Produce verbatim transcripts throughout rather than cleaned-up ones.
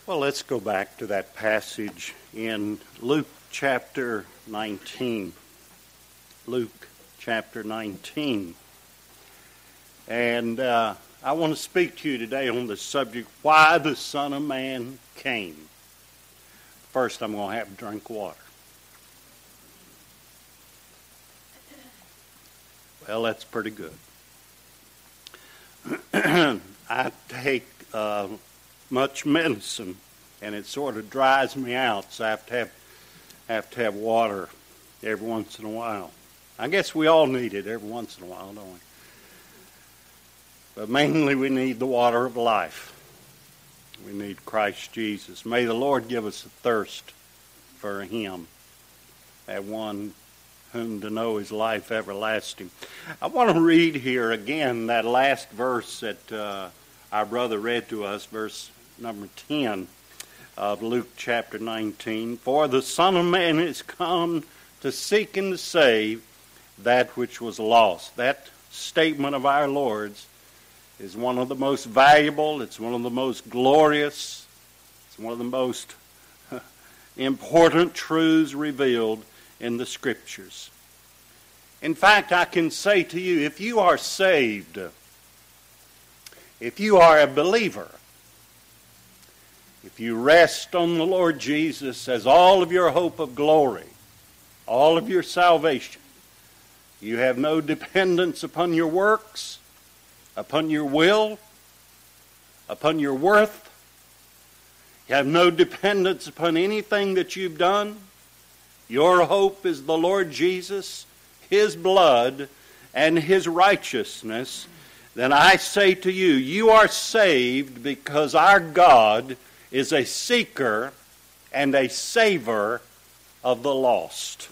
Well, let's go back to that passage in Luke chapter nineteen. Luke chapter nineteen. And uh, I want to speak to you today on the subject, why the Son of Man came. First, I'm going to have to drink water. Well, that's pretty good. I take uh, much medicine, and it sort of dries me out, so I have to have, have to have water every once in a while. I guess we all need it every once in a while, don't we? But mainly we need the water of life. We need Christ Jesus. May the Lord give us a thirst for Him, that one whom to know is life everlasting. I want to read here again that last verse that uh, our brother read to us, verse number ten of Luke chapter nineteen. For the Son of Man is come to seek and to save that which was lost. That statement of our Lord's is one of the most valuable, it's one of the most glorious, it's one of the most important truths revealed in the Scriptures. In fact, I can say to you, if you are saved, if you are a believer, if you rest on the Lord Jesus as all of your hope of glory, all of your salvation, you have no dependence upon your works, upon your will, upon your worth. You have no dependence upon anything that you've done. Your hope is the Lord Jesus, His blood, and His righteousness. Then I say to you, you are saved because our God is a seeker and a saver of the lost.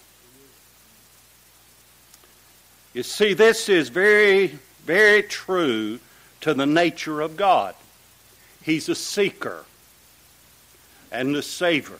You see, this is very Very true to the nature of God. He's a seeker and a saver.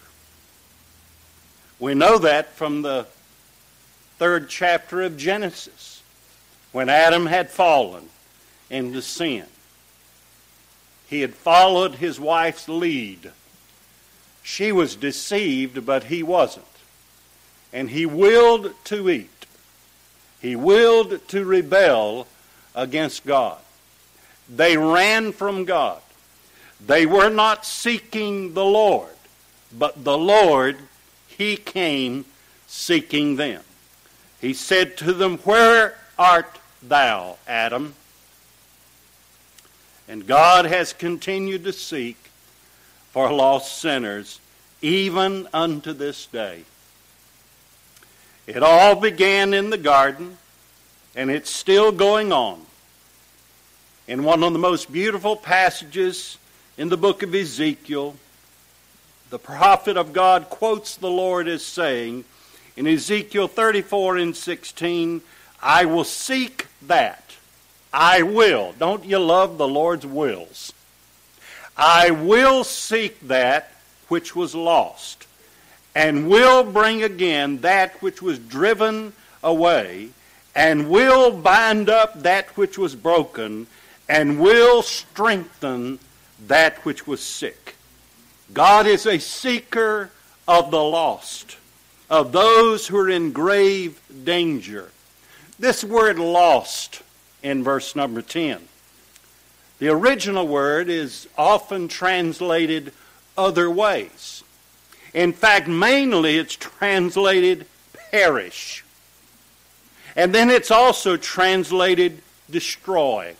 We know that from the third chapter of Genesis, when Adam had fallen into sin. He had followed his wife's lead. She was deceived, but he wasn't. And he willed to eat. He willed to rebel against God. They ran from God. They were not seeking the Lord, but the Lord, He came seeking them. He said to them, "Where art thou, Adam?" And God has continued to seek for lost sinners even unto this day. It all began in the garden, and it's still going on. In one of the most beautiful passages in the book of Ezekiel, the prophet of God quotes the Lord as saying, in Ezekiel thirty-four and sixteen, I will seek that. I will. Don't you love the Lord's wills? I will seek that which was lost, and will bring again that which was driven away, and will bind up that which was broken, and will strengthen that which was sick. God is a seeker of the lost, of those who are in grave danger. This word lost in verse number ten, the original word is often translated other ways. In fact, mainly it's translated perish. And then it's also translated destroy.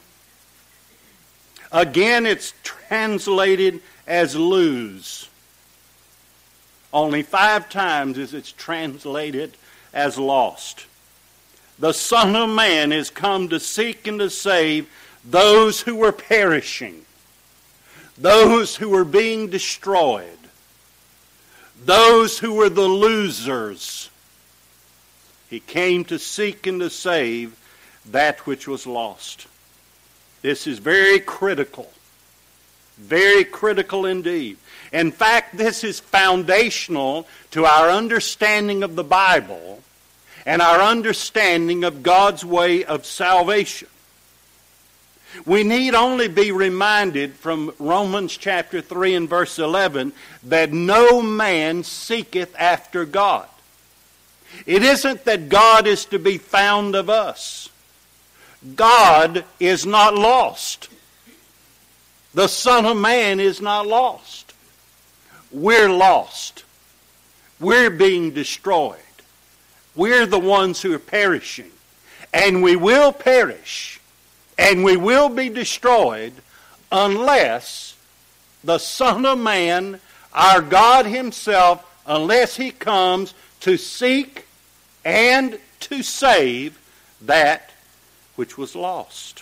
Again, it's translated as lose. Only five times is it's translated as lost. The Son of Man is come to seek and to save those who were perishing, those who were being destroyed, those who were the losers. He came to seek and to save that which was lost. This is very critical. Very critical indeed. In fact, this is foundational to our understanding of the Bible and our understanding of God's way of salvation. We need only be reminded from Romans chapter three and verse eleven that no man seeketh after God. It isn't that God is to be found of us. God is not lost. The Son of Man is not lost. We're lost. We're being destroyed. We're the ones who are perishing. And we will perish. And we will be destroyed unless the Son of Man, our God himself, unless he comes to seek and to save that which was lost.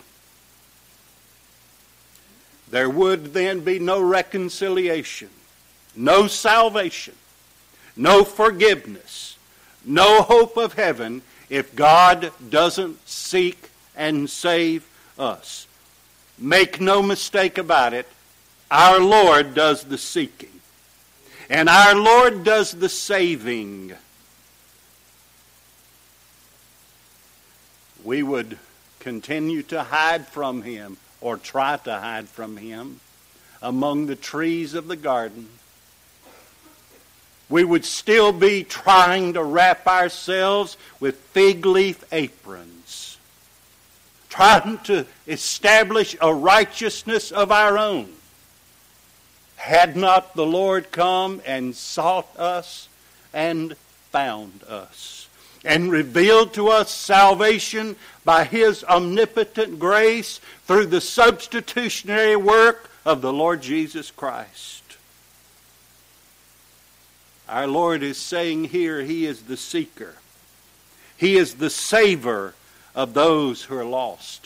There would then be no reconciliation, no salvation, no forgiveness, no hope of heaven if God doesn't seek and save us. Make no mistake about it, our Lord does the seeking. And our Lord does the saving. We would continue to hide from him, or try to hide from him, among the trees of the garden. We would still be trying to wrap ourselves with fig leaf aprons, trying to establish a righteousness of our own. Had not the Lord come and sought us and found us, and revealed to us salvation by his omnipotent grace through the substitutionary work of the Lord Jesus Christ. Our Lord is saying here he is the seeker. He is the saver of those who are lost.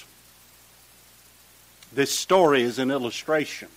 This story is an illustration.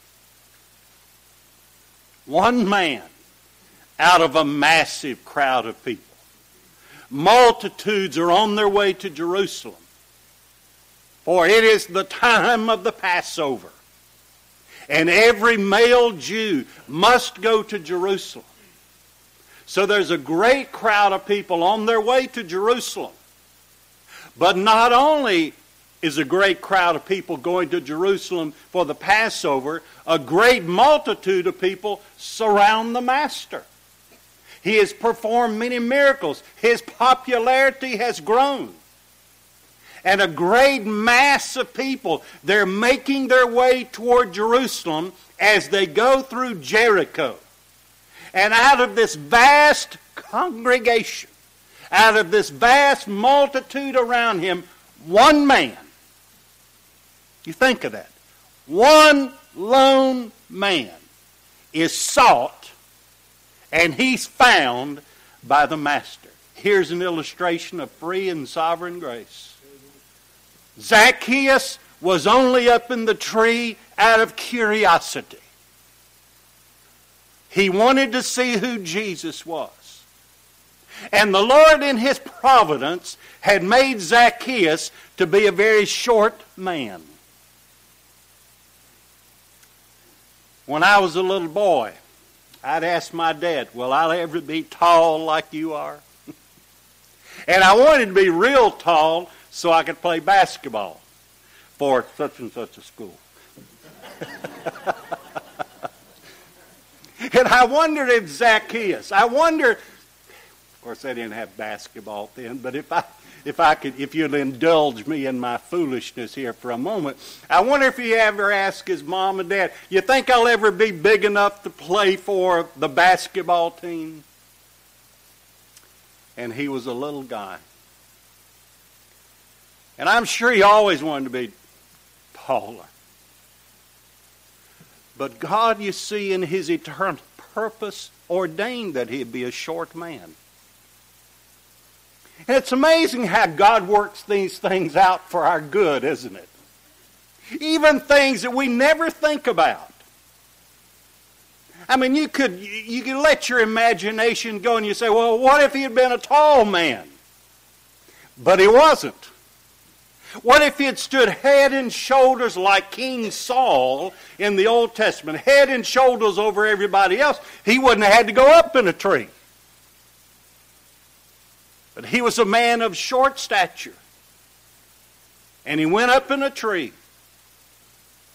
One man out of a massive crowd of people. Multitudes are on their way to Jerusalem, for it is the time of the Passover. And every male Jew must go to Jerusalem. So there's a great crowd of people on their way to Jerusalem. But not only is a great crowd of people going to Jerusalem for the Passover, a great multitude of people surround the Master. He has performed many miracles. His popularity has grown. And a great mass of people, they're making their way toward Jerusalem as they go through Jericho. And out of this vast congregation, out of this vast multitude around him, one man, you think of that, one lone man is sought, and he's found by the Master. Here's an illustration of free and sovereign grace. Zacchaeus was only up in the tree out of curiosity. He wanted to see who Jesus was. And the Lord in his providence had made Zacchaeus to be a very short man. When I was a little boy, I'd ask my dad, will I ever be tall like you are? And I wanted to be real tall so I could play basketball for such and such a school. And I wondered if Zacchaeus, I wonder, of course they didn't have basketball then, but if I if I could, if you'll indulge me in my foolishness here for a moment, I wonder if he ever asked his mom and dad, you think I'll ever be big enough to play for the basketball team? And he was a little guy. And I'm sure he always wanted to be taller. But God, you see, in his eternal purpose, ordained that he'd be a short man. And it's amazing how God works these things out for our good, isn't it? Even things that we never think about. I mean, you could you could let your imagination go and you say, well, what if he had been a tall man? But he wasn't. What if he had stood head and shoulders like King Saul in the Old Testament, head and shoulders over everybody else? He wouldn't have had to go up in a tree. But he was a man of short stature. And he went up in a tree.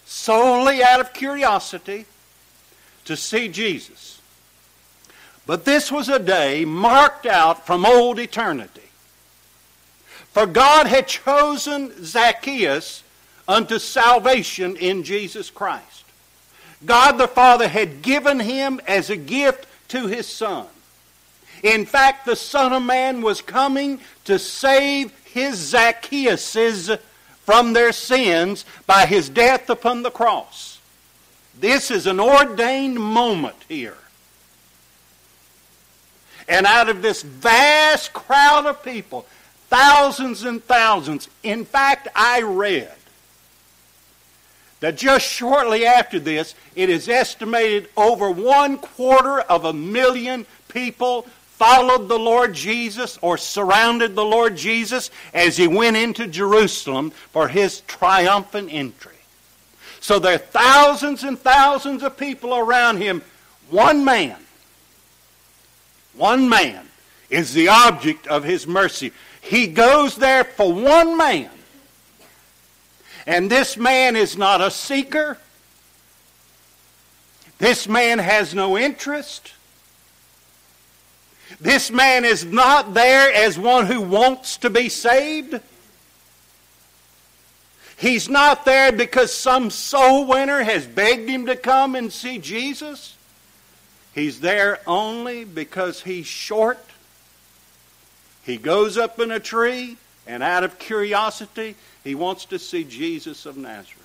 solely out of curiosity to see Jesus. But this was a day marked out from old eternity. For God had chosen Zacchaeus unto salvation in Jesus Christ. God the Father had given him as a gift to his Son. In fact, the Son of Man was coming to save his Zacchaeuses from their sins by his death upon the cross. This is an ordained moment here. And out of this vast crowd of people, thousands and thousands, in fact, I read that just shortly after this, it is estimated over one quarter of a million people followed the Lord Jesus or surrounded the Lord Jesus as he went into Jerusalem for his triumphant entry. So there are thousands and thousands of people around him. One man, one man is the object of his mercy. He goes there for one man. And this man is not a seeker. This man has no interest. This man is not there as one who wants to be saved. He's not there because some soul winner has begged him to come and see Jesus. He's there only because he's short. He goes up in a tree, and out of curiosity, he wants to see Jesus of Nazareth.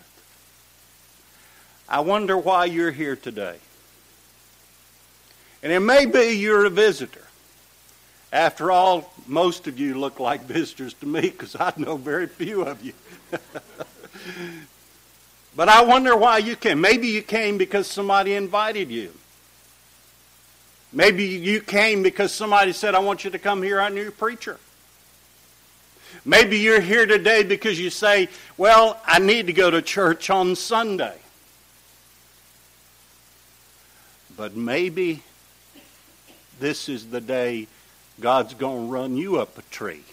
I wonder why you're here today. And it may be you're a visitor. After all, most of you look like visitors to me because I know very few of you. But I wonder why you came. Maybe you came because somebody invited you. Maybe you came because somebody said, I want you to come hear our new preacher. Maybe you're here today because you say, well, I need to go to church on Sunday. But maybe this is the day God's going to run you up a tree.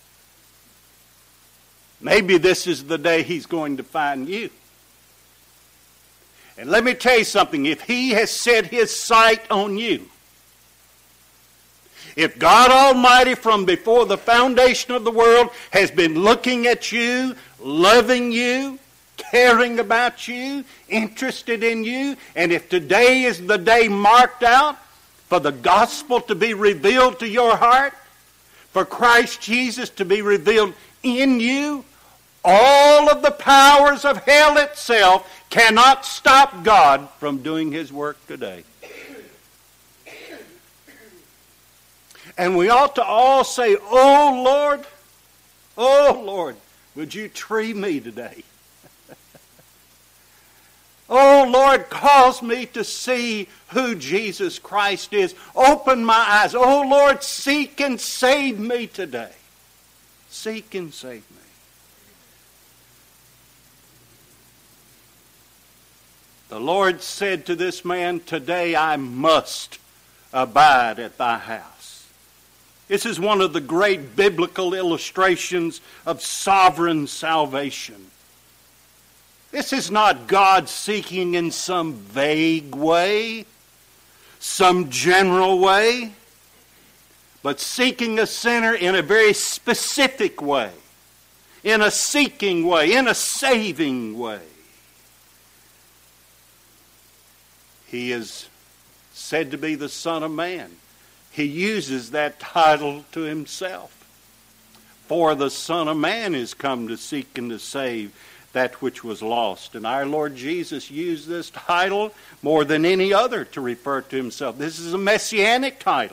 Maybe this is the day he's going to find you. And let me tell you something. If he has set his sight on you, if God Almighty from before the foundation of the world has been looking at you, loving you, caring about you, interested in you, and if today is the day marked out for the gospel to be revealed to your heart, for Christ Jesus to be revealed in you, all of the powers of hell itself cannot stop God from doing his work today. And we ought to all say, oh Lord, oh Lord, would you tree me today? Oh Lord, cause me to see who Jesus Christ is. Open my eyes. Oh Lord, seek and save me today. Seek and save me. The Lord said to this man, today I must abide at thy house. This is one of the great biblical illustrations of sovereign salvation. This is not God seeking in some vague way, some general way, but seeking a sinner in a very specific way, in a seeking way, in a saving way. He is said to be the Son of Man. He uses that title to himself. For the Son of Man is come to seek and to save that which was lost. And our Lord Jesus used this title more than any other to refer to himself. This is a messianic title.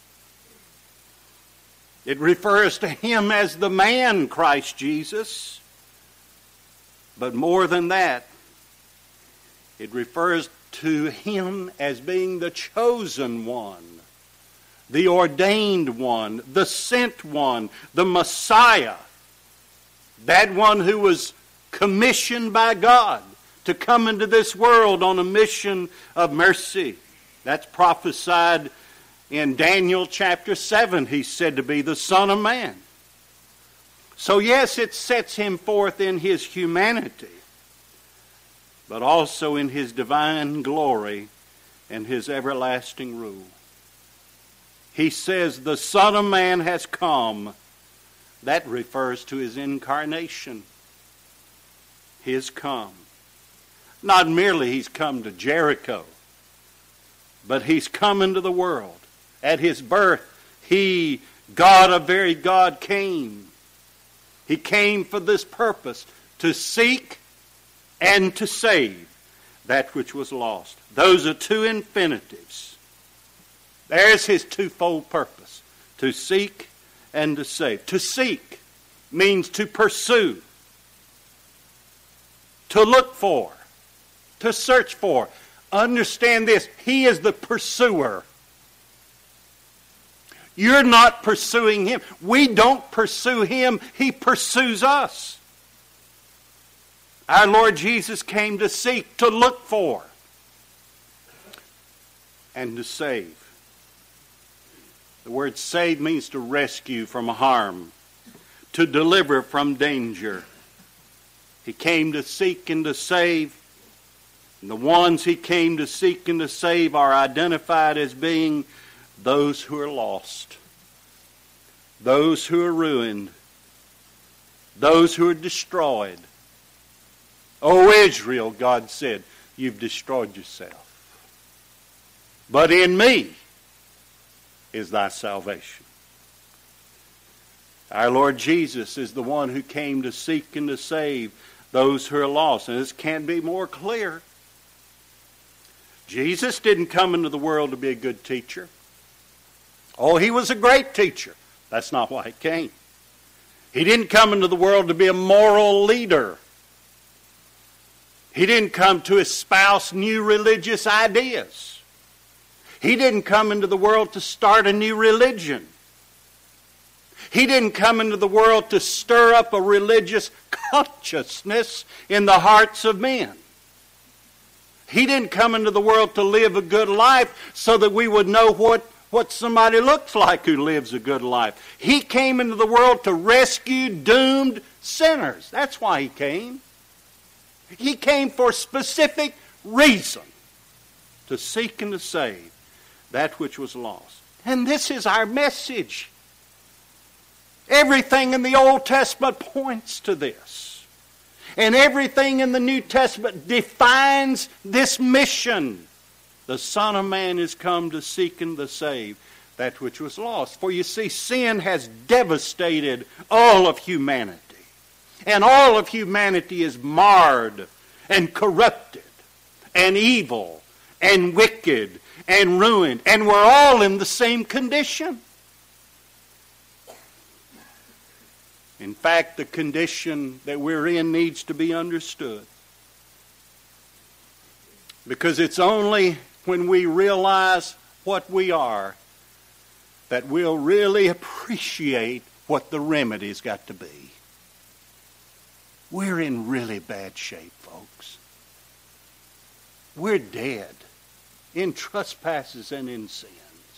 It refers to him as the man, Christ Jesus. But more than that, it refers to him as being the chosen one, the ordained one, the sent one, the Messiah, that one who was commissioned by God to come into this world on a mission of mercy. That's prophesied in Daniel chapter seven. He's said to be the Son of Man. So yes, it sets him forth in his humanity. but also in his divine glory and his everlasting rule. He says the Son of Man has come. That refers to his incarnation. He has come. Not merely he's come to Jericho, but he's come into the world. At his birth, he, God of very God, came. He came for this purpose, to seek and to save that which was lost. Those are two infinitives. There's his twofold purpose, to seek and to save. To seek means to pursue, to look for, to search for. Understand this, he is the pursuer. You're not pursuing him. We don't pursue him, he pursues us. Our Lord Jesus came to seek, to look for, and to save. The word save means to rescue from harm, to deliver from danger. He came to seek and to save. And the ones he came to seek and to save are identified as being those who are lost, those who are ruined, those who are destroyed. O Israel, God said, you've destroyed yourself. But in me is thy salvation. Our Lord Jesus is the one who came to seek and to save those who are lost. And this can't be more clear. Jesus didn't come into the world to be a good teacher. Oh, he was a great teacher. That's not why he came. He didn't come into the world to be a moral leader. He didn't come to espouse new religious ideas. He didn't come into the world to start a new religion. He didn't come into the world to stir up a religious consciousness in the hearts of men. He didn't come into the world to live a good life so that we would know what, what somebody looks like who lives a good life. He came into the world to rescue doomed sinners. That's why he came. He came for a specific reason, to seek and to save that which was lost. And this is our message. Everything in the Old Testament points to this. And everything in the New Testament defines this mission. The Son of Man is come to seek and to save that which was lost. For you see, sin has devastated all of humanity. And all of humanity is marred and corrupted and evil and wicked and ruined. And we're all in the same condition. In fact, the condition that we're in needs to be understood. Because it's only when we realize what we are that we'll really appreciate what the remedy's got to be. We're in really bad shape, folks. We're dead in trespasses and in sins.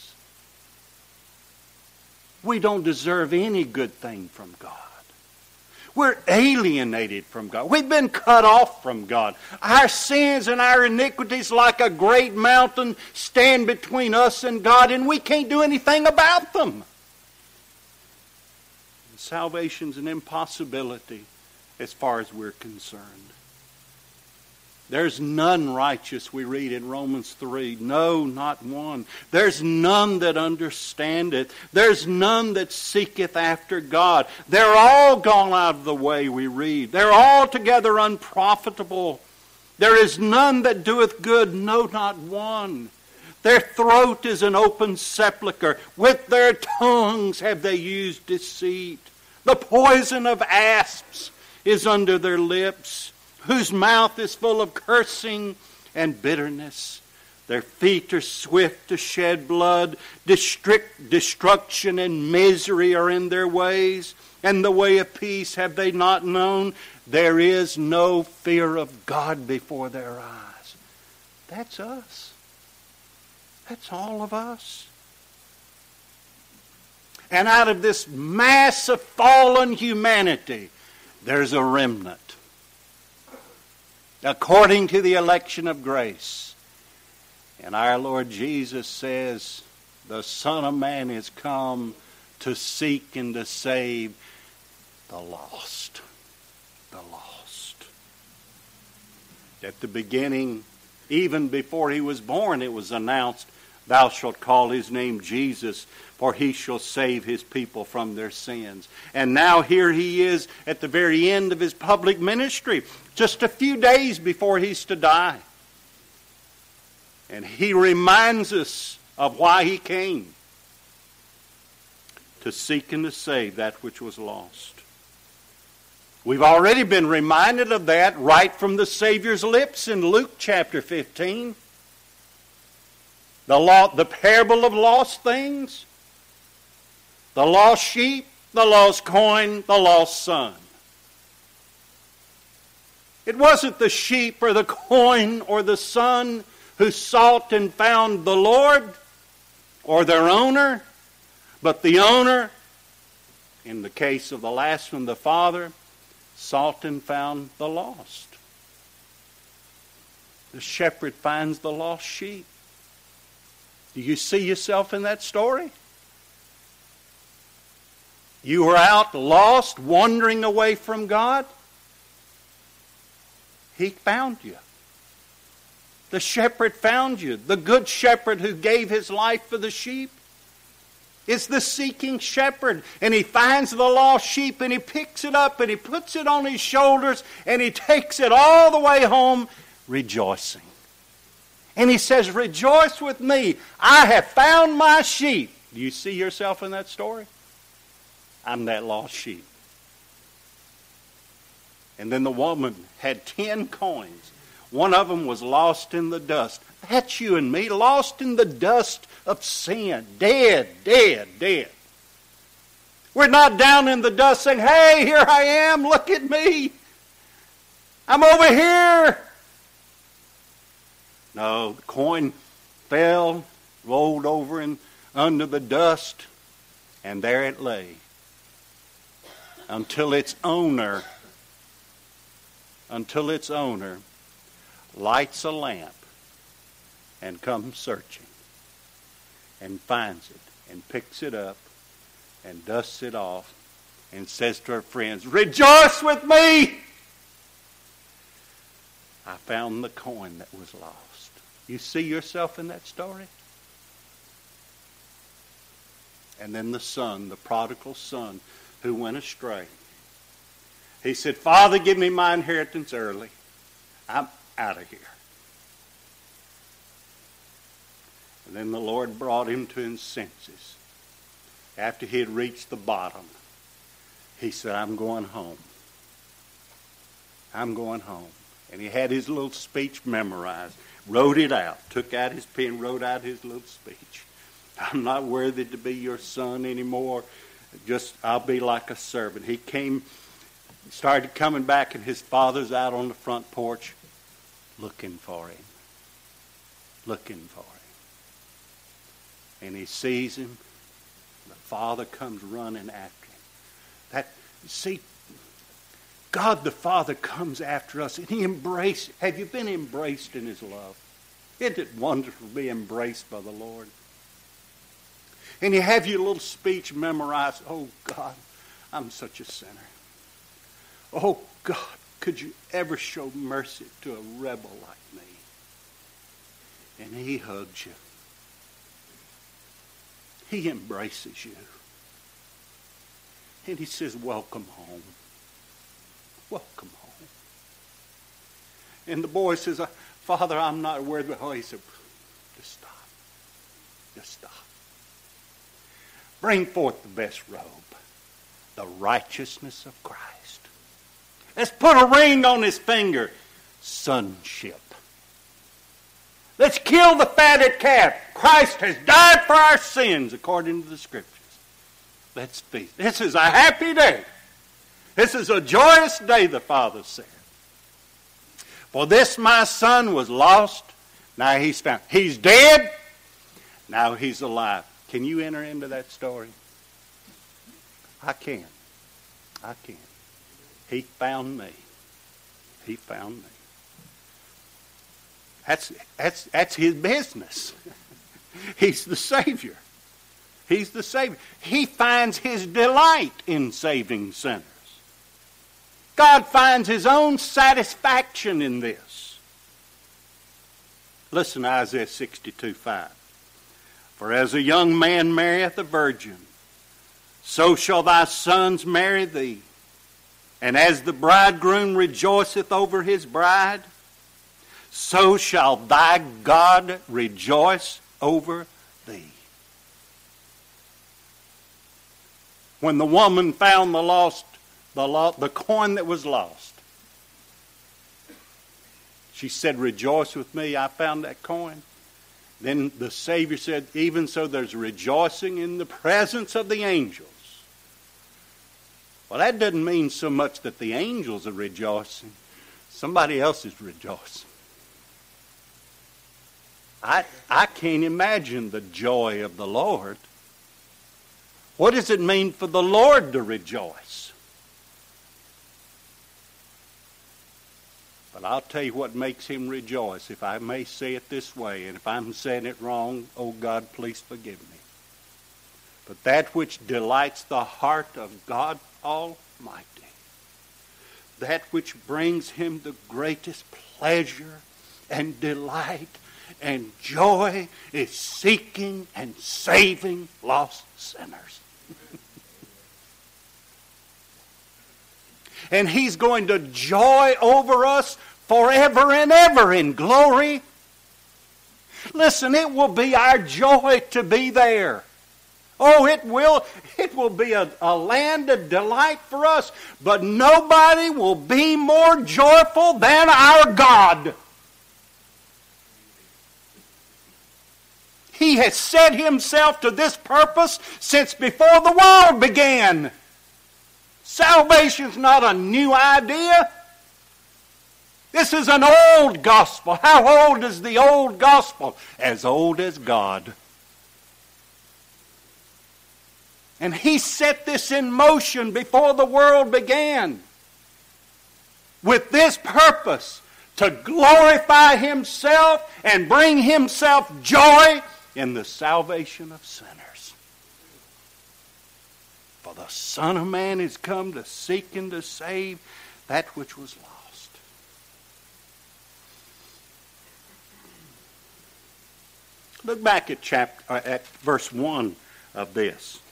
We don't deserve any good thing from God. We're alienated from God. We've been cut off from God. Our sins and our iniquities, like a great mountain, stand between us and God, and we can't do anything about them. Salvation's an impossibility as far as we're concerned. There's none righteous, we read in Romans three. No, not one. There's none that understandeth. There's none that seeketh after God. They're all gone out of the way, we read. They're altogether unprofitable. There is none that doeth good, no, not one. Their throat is an open sepulchre. With their tongues have they used deceit. The poison of asps is under their lips, whose mouth is full of cursing and bitterness. Their feet are swift to shed blood. District, destruction and misery are in their ways, and the way of peace have they not known. There is no fear of God before their eyes. That's us. That's all of us. And out of this mass of fallen humanity, there's a remnant. according to the election of grace. And our Lord Jesus says, the Son of Man is come to seek and to save the lost. The lost. At the beginning, even before he was born, it was announced, thou shalt call his name Jesus, for he shall save his people from their sins. And now here he is at the very end of his public ministry, just a few days before he's to die. And he reminds us of why he came. To seek and to save that which was lost. We've already been reminded of that right from the Savior's lips in Luke chapter fifteen. The, law, the parable of lost things. The lost sheep, the lost coin, the lost son. It wasn't the sheep or the coin or the son who sought and found the Lord or their owner, but the owner, in the case of the last one, the father, sought and found the lost. The shepherd finds the lost sheep. Do you see yourself in that story? You were out lost, wandering away from God. He found you. The shepherd found you. The good shepherd who gave his life for the sheep is the seeking shepherd. And he finds the lost sheep and he picks it up and he puts it on his shoulders and he takes it all the way home rejoicing. And he says, rejoice with me. I have found my sheep. Do you see yourself in that story? I'm that lost sheep. And then the woman had ten coins. One of them was lost in the dust. That's you and me, lost in the dust of sin. Dead, dead, dead. We're not down in the dust saying, hey, here I am, look at me. I'm over here. No, the coin fell, rolled over and under the dust, and there it lay. Until its owner, until its owner lights a lamp and comes searching and finds it and picks it up and dusts it off and says to her friends, rejoice with me! I found the coin that was lost. You see yourself in that story? And then the son, the prodigal son who went astray. He said, Father, give me my inheritance early. I'm out of here. And then the Lord brought him to his senses. After he had reached the bottom, he said, I'm going home. I'm going home. And he had his little speech memorized, wrote it out, took out his pen, wrote out his little speech. I'm not worthy to be your son anymore. Just, I'll be like a servant. He came, started coming back, and his father's out on the front porch looking for him. Looking for him. And he sees him. The father comes running after him. That, see, God the Father comes after us, and he embraces. Have you been embraced in his love? Isn't it wonderful to be embraced by the Lord? And you have your little speech memorized. Oh, God, I'm such a sinner. Oh, God, could you ever show mercy to a rebel like me? And he hugs you. He embraces you. And he says, welcome home. Welcome home. And the boy says, Father, I'm not worthy. Oh, he said, just stop. Just stop. Bring forth the best robe, the righteousness of Christ. Let's put a ring on his finger, sonship. Let's kill the fatted calf. Christ has died for our sins, according to the Scriptures. Let's feast. This is a happy day. This is a joyous day, the Father said. For this my son was lost, now he's found. He's dead, now he's alive. Can you enter into that story? I can. I can. He found me. He found me. That's, that's, that's his business. He's the Savior. He's the Savior. He finds his delight in saving sinners. God finds his own satisfaction in this. Listen to Isaiah sixty-two five. For as a young man marrieth a virgin, so shall thy sons marry thee. And as the bridegroom rejoiceth over his bride, so shall thy God rejoice over thee. When the woman found the lost, the, lo- the coin that was lost, she said, rejoice with me, I found that coin. Then the Savior said, even so there's rejoicing in the presence of the angels. Well, that doesn't mean so much that the angels are rejoicing. Somebody else is rejoicing. I, I can't imagine the joy of the Lord. What does it mean for the Lord to rejoice? But I'll tell you what makes him rejoice, if I may say it this way, and if I'm saying it wrong, oh God, please forgive me. But that which delights the heart of God Almighty, that which brings him the greatest pleasure and delight and joy, is seeking and saving lost sinners. And he's going to joy over us forever and ever in glory. Listen, it will be our joy to be there. Oh, it will. It will be a, a land of delight for us. But nobody will be more joyful than our God. He has set himself to this purpose since before the world began. Salvation's not a new idea. This is an old gospel. How old is the old gospel? As old as God. And he set this in motion before the world began. With this purpose, to glorify himself and bring himself joy in the salvation of sinners. For the Son of Man is come to seek and to save that which was lost. Look back at chapter uh, at verse one of this.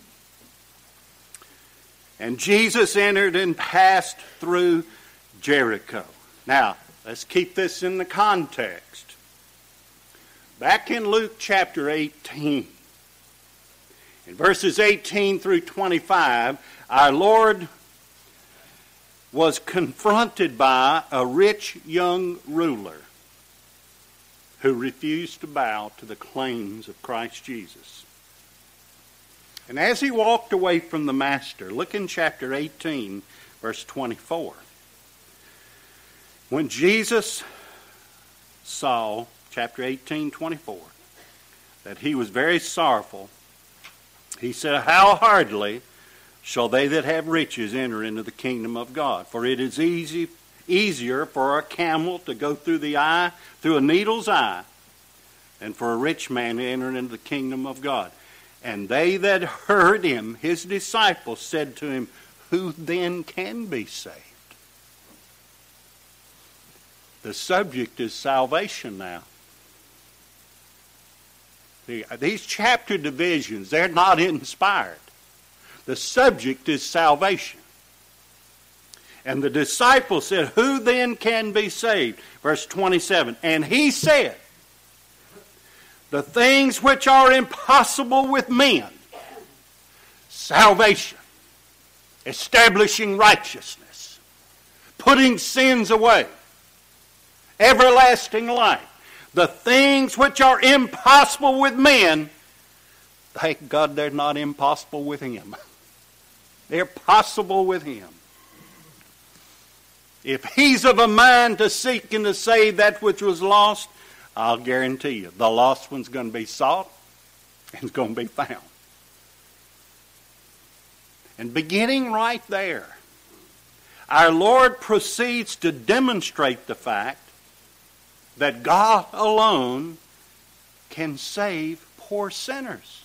And Jesus entered and passed through Jericho. Now, let's keep this in the context. Back in Luke chapter eighteen, in verses eighteen through twenty-five, our Lord was confronted by a rich young ruler who refused to bow to the claims of Christ Jesus. And as he walked away from the master, look in chapter eighteen, verse twenty-four. When Jesus saw, chapter eighteen, twenty-four, that he was very sorrowful, he said, how hardly shall they that have riches enter into the kingdom of God? For it is easy, easier for a camel to go through the eye, through a needle's eye, than for a rich man to enter into the kingdom of God. And they that heard him, his disciples, said to him, who then can be saved? The subject is salvation now. These chapter divisions, they're not inspired. The subject is salvation. And the disciples said, who then can be saved? Verse twenty-seven, and he said, the things which are impossible with men, salvation, establishing righteousness, putting sins away, everlasting life. The things which are impossible with men, thank God they're not impossible with him. They're possible with him. If he's of a mind to seek and to save that which was lost, I'll guarantee you, the lost one's going to be sought and it's going to be found. And beginning right there, our Lord proceeds to demonstrate the fact that God alone can save poor sinners.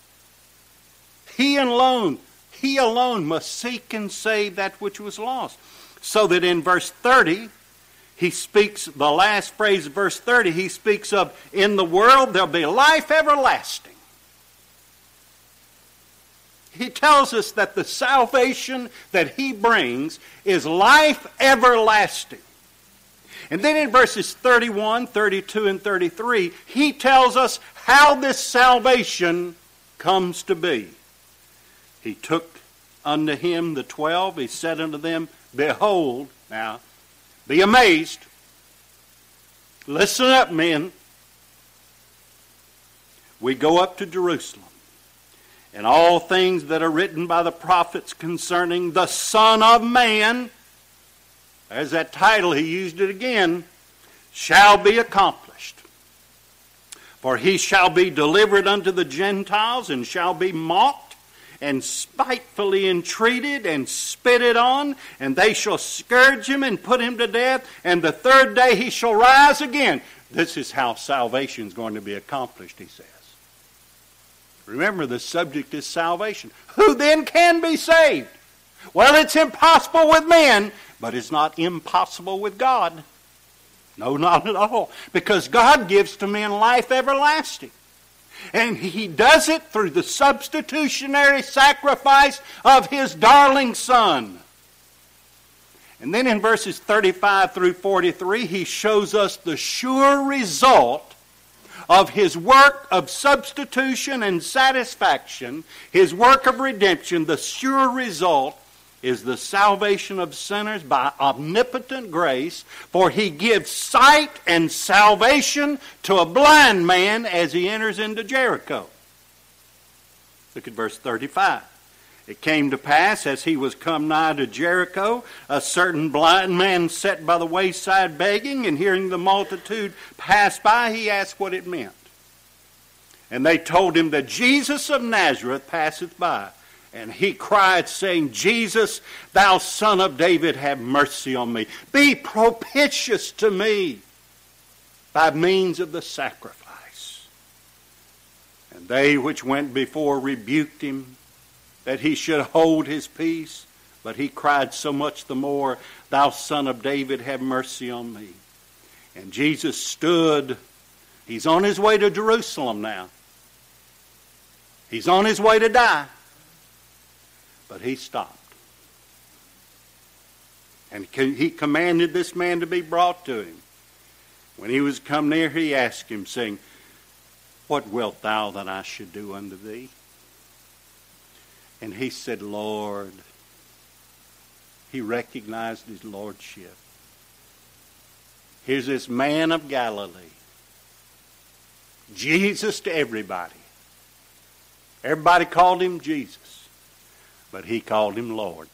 He alone, He alone must seek and save that which was lost. So that in verse thirty, he speaks, the last phrase of verse thirty, he speaks of, in the world there'll be life everlasting. He tells us that the salvation that he brings is life everlasting. And then in verses thirty-one, thirty-two, and thirty-three, he tells us how this salvation comes to be. He took unto him the twelve, he said unto them, behold, now, be amazed. Listen up, men. We go up to Jerusalem, and all things that are written by the prophets concerning the Son of Man, there's that title, he used it again, shall be accomplished. For he shall be delivered unto the Gentiles, and shall be mocked, and spitefully entreated, and spitted on, and they shall scourge him, and put him to death, and the third day he shall rise again. This is how salvation is going to be accomplished, he says. Remember, the subject is salvation. Who then can be saved? Well, it's impossible with men, but it's not impossible with God. No, not at all. Because God gives to men life everlasting. And he does it through the substitutionary sacrifice of his darling Son. And then in verses thirty-five through forty-three, he shows us the sure result of his work of substitution and satisfaction, his work of redemption. The sure result is the salvation of sinners by omnipotent grace, for he gives sight and salvation to a blind man as he enters into Jericho. Look at verse thirty-five. It came to pass, as he was come nigh to Jericho, a certain blind man sat by the wayside begging, and hearing the multitude pass by, he asked what it meant. And they told him that Jesus of Nazareth passeth by. And he cried, saying, Jesus, thou Son of David, have mercy on me. Be propitious to me by means of the sacrifice. And they which went before rebuked him, that he should hold his peace. But he cried so much the more, thou Son of David, have mercy on me. And Jesus stood. He's on his way to Jerusalem now. He's on his way to die. But he stopped. And he commanded this man to be brought to him. When he was come near, he asked him, saying, what wilt thou that I should do unto thee? And he said, Lord. He recognized his lordship. Here's this man of Galilee. Jesus to everybody. Everybody called him Jesus. But he called him Lord.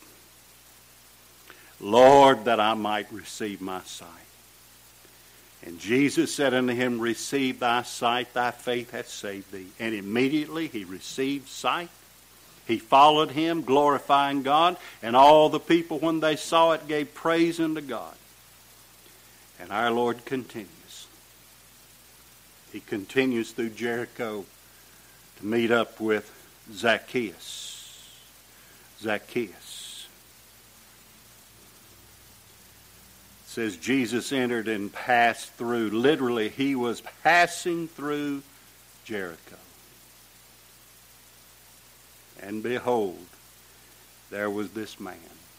Lord, that I might receive my sight. And Jesus said unto him, receive thy sight, thy faith hath saved thee. And immediately he received sight. He followed him, glorifying God. And all the people, when they saw it, gave praise unto God. And our Lord continues. He continues through Jericho to meet up with Zacchaeus. Zacchaeus. It says Jesus entered and passed through. Literally, he was passing through Jericho. And behold, there was this man.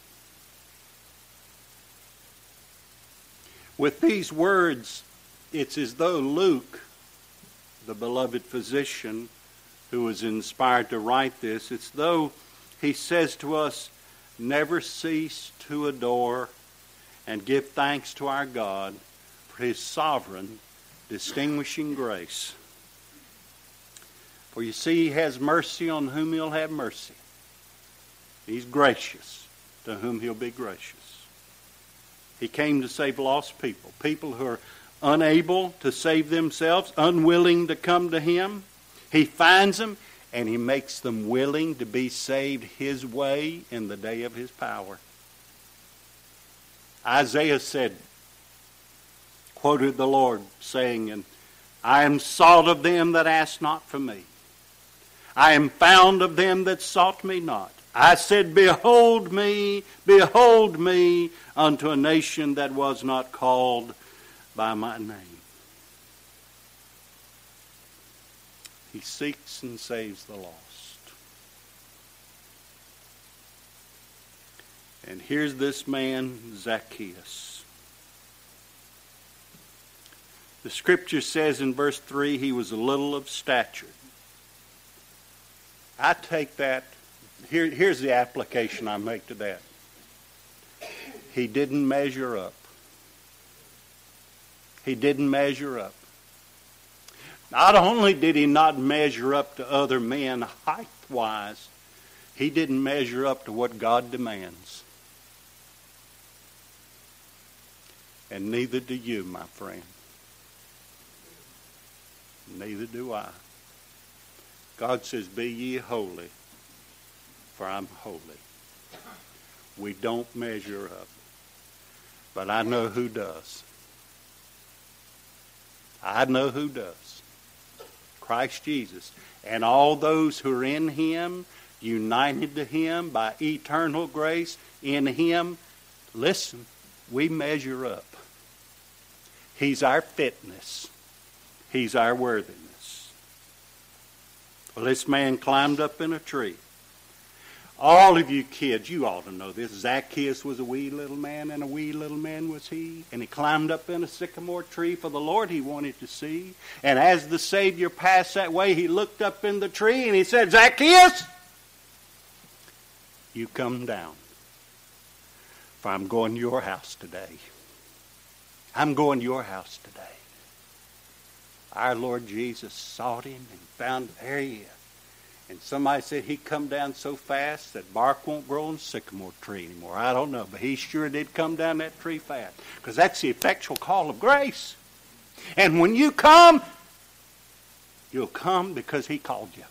With these words, it's as though Luke, the beloved physician who was inspired to write this, it's though he says to us, never cease to adore and give thanks to our God for his sovereign, distinguishing grace. For you see, he has mercy on whom he'll have mercy. He's gracious to whom he'll be gracious. He came to save lost people, people who are unable to save themselves, unwilling to come to him. He finds them, and he makes them willing to be saved his way in the day of his power. Isaiah said, quoted the Lord saying, and I am sought of them that asked not for me. I am found of them that sought me not. I said, behold me, behold me, unto a nation that was not called by my name. He seeks and saves the lost. And here's this man, Zacchaeus. The scripture says in verse three, he was a little of stature. I take that, here, here's the application I make to that. He didn't measure up. He didn't measure up. Not only did he not measure up to other men height-wise, he didn't measure up to what God demands. And neither do you, my friend. Neither do I. God says, be ye holy, for I'm holy. We don't measure up. But I know who does. I know who does. Christ Jesus. And all those who are in Him, united to Him by eternal grace, in Him, listen, we measure up. He's our fitness. He's our worthiness. Well, this man climbed up in a tree. All of you kids, you ought to know this. Zacchaeus was a wee little man, and a wee little man was he. And he climbed up in a sycamore tree for the Lord he wanted to see. And as the Savior passed that way, he looked up in the tree and he said, Zacchaeus, you come down, for I'm going to your house today. I'm going to your house today. Our Lord Jesus sought him and found, there he is. And somebody said he come down so fast that bark won't grow on a sycamore tree anymore. I don't know, but he sure did come down that tree fast. Because that's the effectual call of grace. And when you come, you'll come because he called you.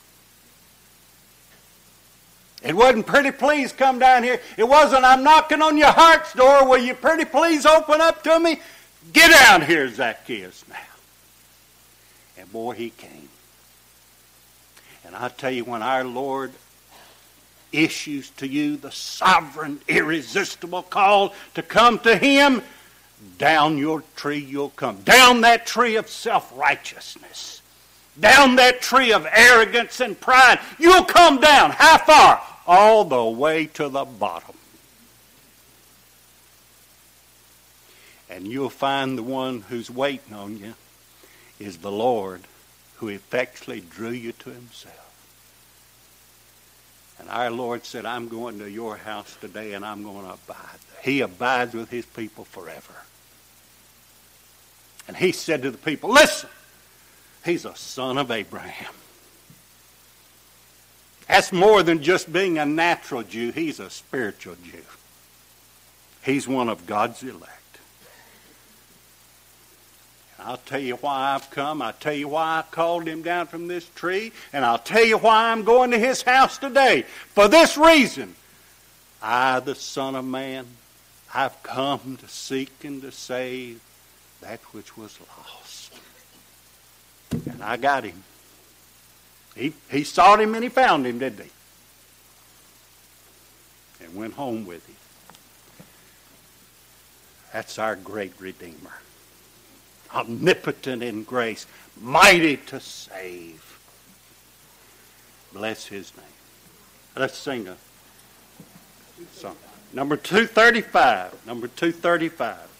It wasn't pretty please come down here. It wasn't I'm knocking on your heart's door. Will you pretty please open up to me? Get down here, Zacchaeus, now. And boy, he came. And I tell you, when our Lord issues to you the sovereign, irresistible call to come to Him, down your tree you'll come. Down that tree of self-righteousness. Down that tree of arrogance and pride. You'll come down. How far? All the way to the bottom. And you'll find the one who's waiting on you is the Lord, who effectually drew you to Himself. And our Lord said, I'm going to your house today and I'm going to abide there. He abides with His people forever. And He said to the people, listen, he's a son of Abraham. That's more than just being a natural Jew. He's a spiritual Jew. He's one of God's elect. I'll tell you why I've come. I'll tell you why I called him down from this tree. And I'll tell you why I'm going to his house today. For this reason, I, the Son of Man, I've come to seek and to save that which was lost. And I got him. He, he sought him and he found him, didn't he? And went home with him. That's our great Redeemer. Omnipotent in grace, mighty to save. Bless His name. Let's sing a song. Number two thirty-five. Number two thirty-five.